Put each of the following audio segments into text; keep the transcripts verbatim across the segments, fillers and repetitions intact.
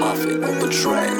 Coffee on the track.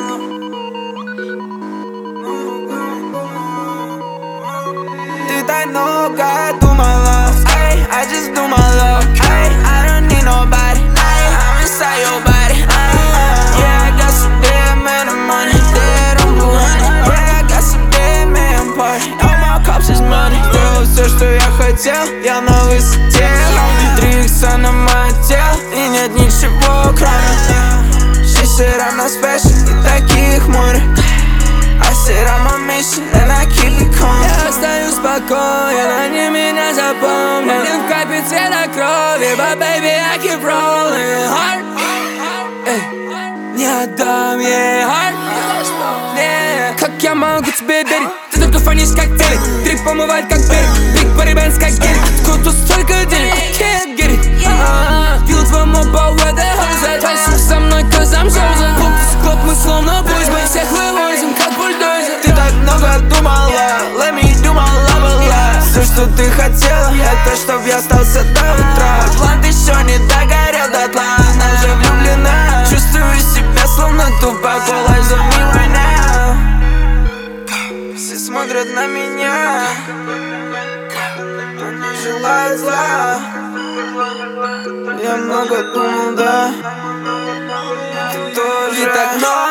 Ты так много думала, ay, I just do my love, ay, I don't need nobody, ay, I'm inside your body, ay, yeah, I got some dead man of money, dead on blue honey, yeah, I got some dead man party, all my cups is money. Сделал все, что я хотел, я на высоте, три икса на мое тело, и нет ничего кроме. She said I'm not special, и таких море. I said I'm a mission, and I keep it calm. Я остаюсь спокоен, они меня запомнят. Один в капе цвета крови, but baby I keep rolling hard. Эй, не отдам ей heart. Yeah. Как я могу тебе верить? Ты только фонишь как телек. Трип помывает как берег. Big body bands как гелик. Откуда тут столько денег? I can't get it. Пил твоему по weather hose. Танцуй со мной, cause I'm chosen. Клуб, склоп, мы словно boys. Мы всех вывозим, как бульдозер. Ты так много думала, let me do my love life. Все, что ты хотела, это чтоб я остался до утра. План еще не догорел дотла, она уже влюблена. Чувствую себя словно тупо голой зоми right now. Все смотрят на меня, они желают зла. Я много думал, да, ты тоже. И так много